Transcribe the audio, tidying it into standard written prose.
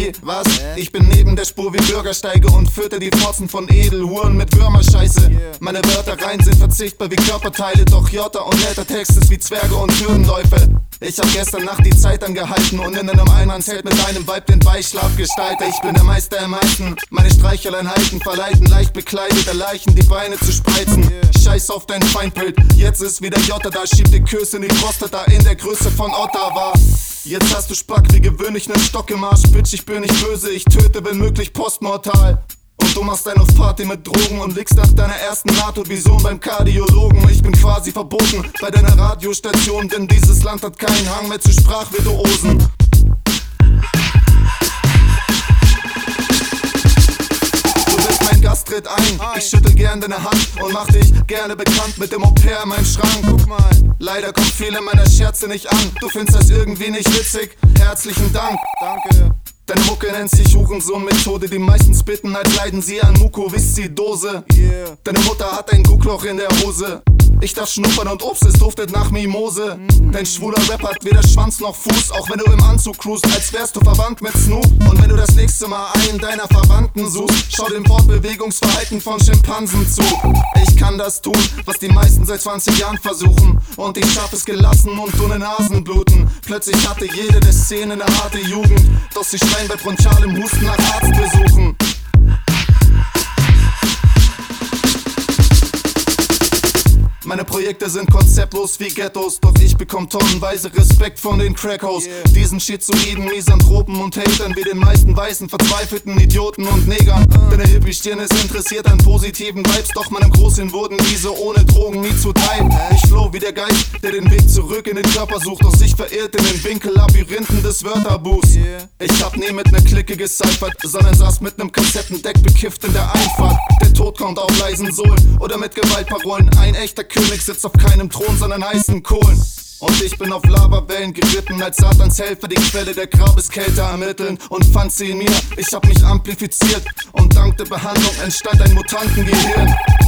Wie? Was? Ich bin neben der Spur wie Bürgersteige und führte die Pfosten von Edelhuren mit Würmerscheiße. Meine Wörtereien sind verzichtbar wie Körperteile, doch Jota und netter Text ist wie Zwerge und Hürdenläufe. Ich hab gestern Nacht die Zeit angehalten und in einem Einmannszelt mit einem Weib den Beischlaf gestaltet. Ich bin der Meister im Meisten, meine Streicheleinheiten verleiten leicht bekleidete Leichen die Beine zu spreizen. Scheiß auf dein Feindbild, jetzt ist wieder Jota da, schieb die Küsse in die Prostata in der Größe von Ottawa. Jetzt hast du Spack wie gewöhnlich nen Stock im Arsch, Bitch, ich bin nicht böse, ich töte wenn möglich postmortal. Und du machst einen auf Party mit Drogen und liegst nach deiner ersten Nahtodvision beim Kardiologen. Ich bin quasi verboten bei deiner Radiostation, denn dieses Land hat keinen Hang mehr zu Sprachvirtuosen. Gast tritt ein, ich schüttel gern deine Hand und mach dich gerne bekannt mit dem Au-pair in meinem Schrank. Guck mal, leider kommt viele meiner Scherze nicht an. Du findest das irgendwie nicht witzig, herzlichen Dank. Danke. Deine Mucke nennt sich Hurensohn-Methode. Die meisten spitten, als leiden sie an Mukoviszidose. Deine Mutter hat ein Guckloch in der Hose. Ich darf schnuppern und Obst, es duftet nach Mimose. Dein schwuler Rap hat weder Schwanz noch Fuß, auch wenn du im Anzug cruist, als wärst du verwandt mit Snoop. Und wenn du das nächste Mal einen deiner Verwandten suchst, schau dem Fortbewegungsverhalten von Schimpansen zu. Ich kann das tun, was die meisten seit 20 Jahren versuchen, und ich schaff es gelassen und ohne Nasenbluten. Plötzlich hatte jede der Szene eine harte Jugend, doch sie schreien bei bronchialem Husten nach Arztbesuchen. Meine Projekte sind konzeptlos wie Ghettos, doch ich bekomm tonnenweise Respekt von den Crackhouse. Diesen schizoiden Misanthropen und Hatern wie den meisten weißen, verzweifelten Idioten und Negern. Deine Hippie-Stirn ist interessiert an positiven Vibes, doch meinem Großhirn wurden diese ohne Drogen nie zuteil. Ich flow wie der Geist, der den Weg zurück in den Körper sucht, doch sich verirrt in den Winkellabyrinthen des Wörterbuchs. Ich hab nie mit ner Clique gecyphert, sondern saß mit nem Kassettendeck bekifft in der Einfahrt. Der Tod kommt auf leisen Sohlen oder mit Gewaltparolen. Ein echter König sitzt auf keinem Thron, sondern heißen Kohlen. Und ich bin auf Lavawellen geritten, als Satans Helfer die Quelle der Grabeskälte ermitteln. Und fand sie in mir, ich hab mich amplifiziert, und dank der Behandlung entstand ein Mutantengehirn.